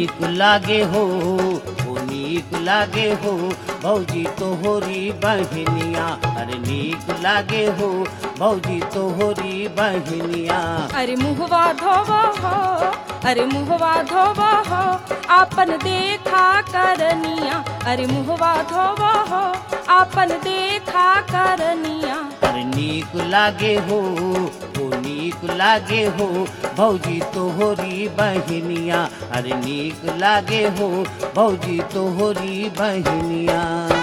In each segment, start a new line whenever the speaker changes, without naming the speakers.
नीक लागे हो, ओ नीक लागे हो भौजी तोहरी बहनिया। अरे नीक लागे हो भौजी तोहरी बहनिया।
अरे मुहवा धोवा हो, अरे मुहवा धोवा हो, आपन देखा करनिया। अरे मुहवा धोवा हो, आपन देखा करनिया।
अरे नीक लागे हो, ओ नीक लागे हो भौजी तोहरी बहनिया। अरे नीक लागे हो भौजी तोहरी बहनिया।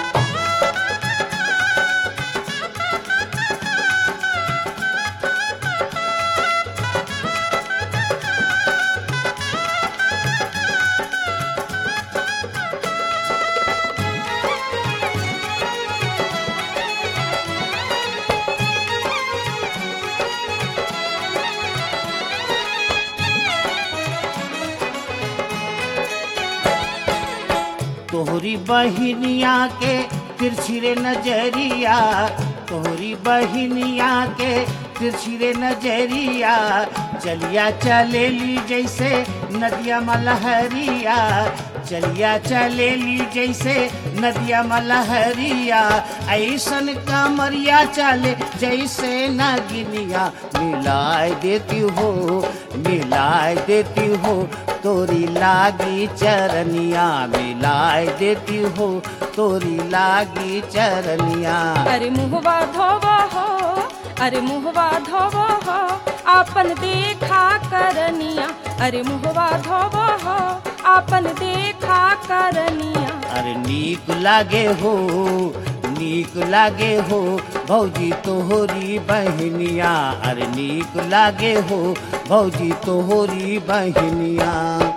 तोहरी बहनिया के तिरछी रे नजरिया, तोहरी बहनिया के तिरछी रे नजरिया। चलिया चलेली जैसे नदिया मलहरिया, चलिया चलेली जैसे नदिया मलहरिया। ऐसन कमरिया चले जैसे नगिनिया। मिलाए देती हो, मिलाए देती हो तोरी लागी चरनिया। मिलाए देती हो तोरी लागी चरनिया।
अरे मुहवा धोवा हो, अरे मुहवा धोवा हो, आपन देखा करनिया। अरे मुहवा धोवा हो, आपन देखा करनिया।
अरे नीक लागे हो, नीक लागे हो भौजी तोहरी बहनिया। अरे नीक लागे हो भौजी तोहरी बहनिया।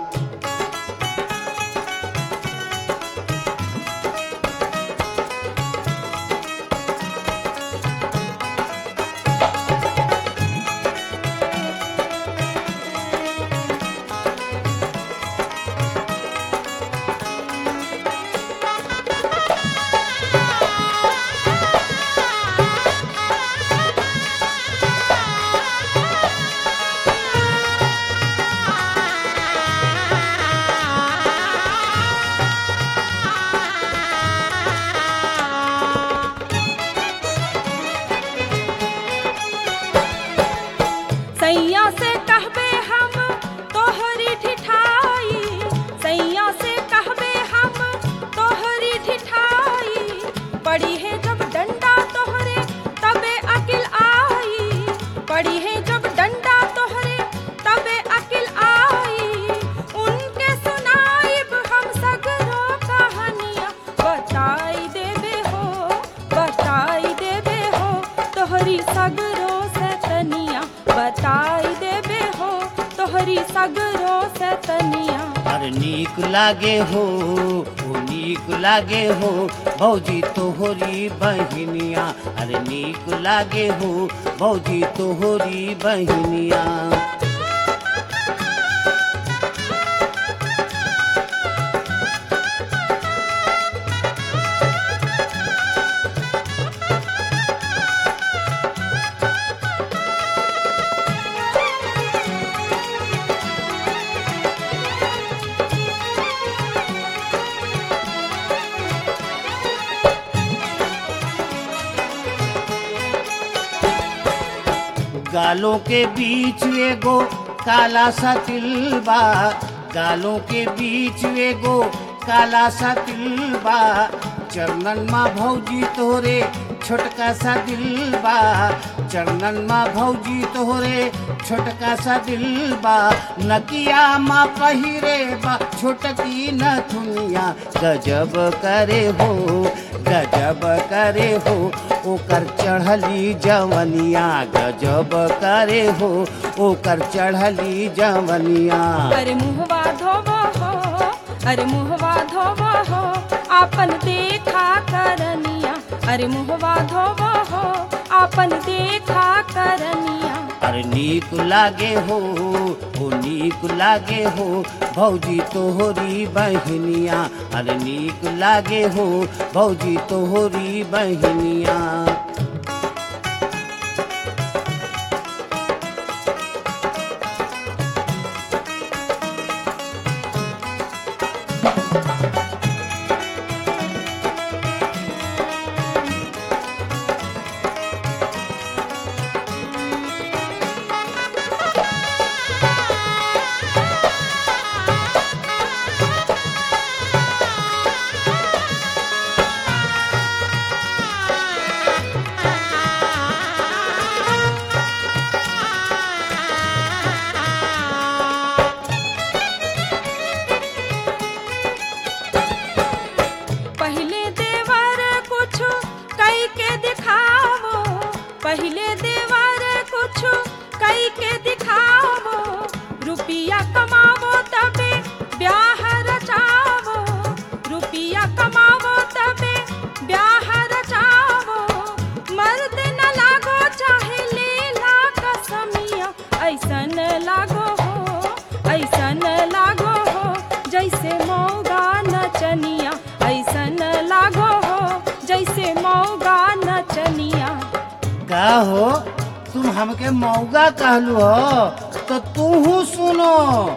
सैया से कहबे हम तोहरी ठिठाई, सैया से कहबे हम तोहरी ठिठाई। पड़ी है जब डंडा तोहरे तबे अकिल आई, पड़ी है जब डंडा तोहरे तबे अकिल आई। उनके सुनाइब हम सगरो कहानिया। बताई देबे हो, बताई देबे हो तोहरी सगरो से तनिया। बताई देबे हो तोहरी सगरो से तनिया।
अरे नीक लागे हो, ओ नीक लागे हो भौजी तोहरी बहनिया। अरे नीक लागे हो भौजी तोहरी बहनिया। गालों के बीच एगो काला सा तिल बा, गालों के बीच एगो काला सा तिल बा। चरणन माँ भौजी तोहरे छोटका सा दिल बा, चरणन माँ भौजी तोहरे छोटका सा दिल बा। नकिया माँ पहिरे बा छोटकी नथुनिया। गजब करे हो, गजब करे हो ओकर चढ़ली जवनिया। गजब करे हो ओकर चढ़ली जवनिया।
अरे मुहवा धोवा हो, अरे मुहवा धोवा हो, आपन देखा करनिया। अरे मुहवा धोवा हो, आपन देखा करनिया।
अरे नीक लागे हो, ओ नीक लागे हो भौजी तोहरी बहनिया। अरे नीक लागे हो भौजी तोहरी बहनिया।
रुपिया कमावो तबे ब्याह रचावो, रुपिया कमावो तबे ब्याह रचावो, मर्द न लागो चाहे लेला कसमिया, ऐसन लागो हो, ऐसन लागो हो जैसे मौगा नचनिया, ऐसन लागो हो जैसे मौगा नचनिया।
का हो तुम हमके मौगा कहलू हो तो तूहू सुनो।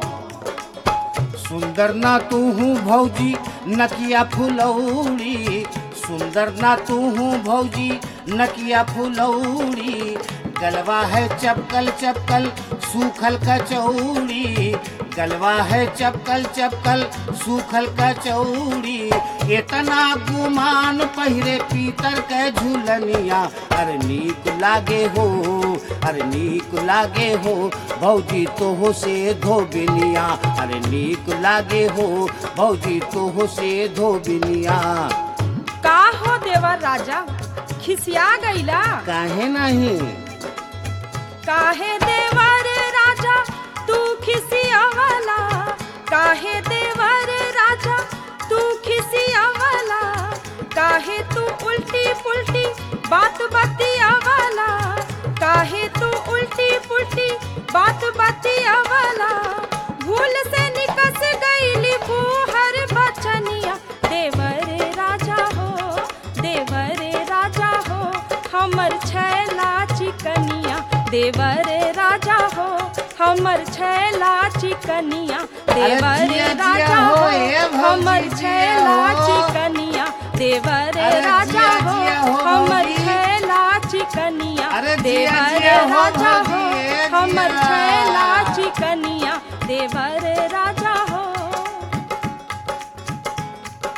सुंदर ना तूहू भौजी नकिया फुलौड़ी, सुंदर ना तूहू भौजी नकिया फुलौड़ी, गलवा है चपकल चपकल सूखल कचौड़ी, गलवा है चपकल चपकल सूखल कचौड़ी, इतना गुमान पहिरे पीतर के झूलनिया, अरे नीक लागे हो, अरे नीक लागे हो भौजी तोहो से धोबिनिया, अरे नीक लागे हो भौजी तोहो से धोबिनिया।
का हो देवर राजा खिसिया गईला?
काहे नहीं?
काहे देवर राजा तू खिसियावला, काहे देवर राजा तू खिसियावला, काहे तू उल्टी पुल्टी बात बतियावला, काहे तू उल्टी पुल्टी बात बतियावला, भूल से निकस गईली बूहर बचनिया, देवर राजा हो, देवर राजा हो हमर छैला चिकनिया, देवर राजा हो हमर छैला चिकनिया, देवर राजा हो हमर छैला चिकनिया, देवर राजा हो हमर छैला चिकनिया, देवर राजा हो हमर छैला चिकनिया, देवर राजा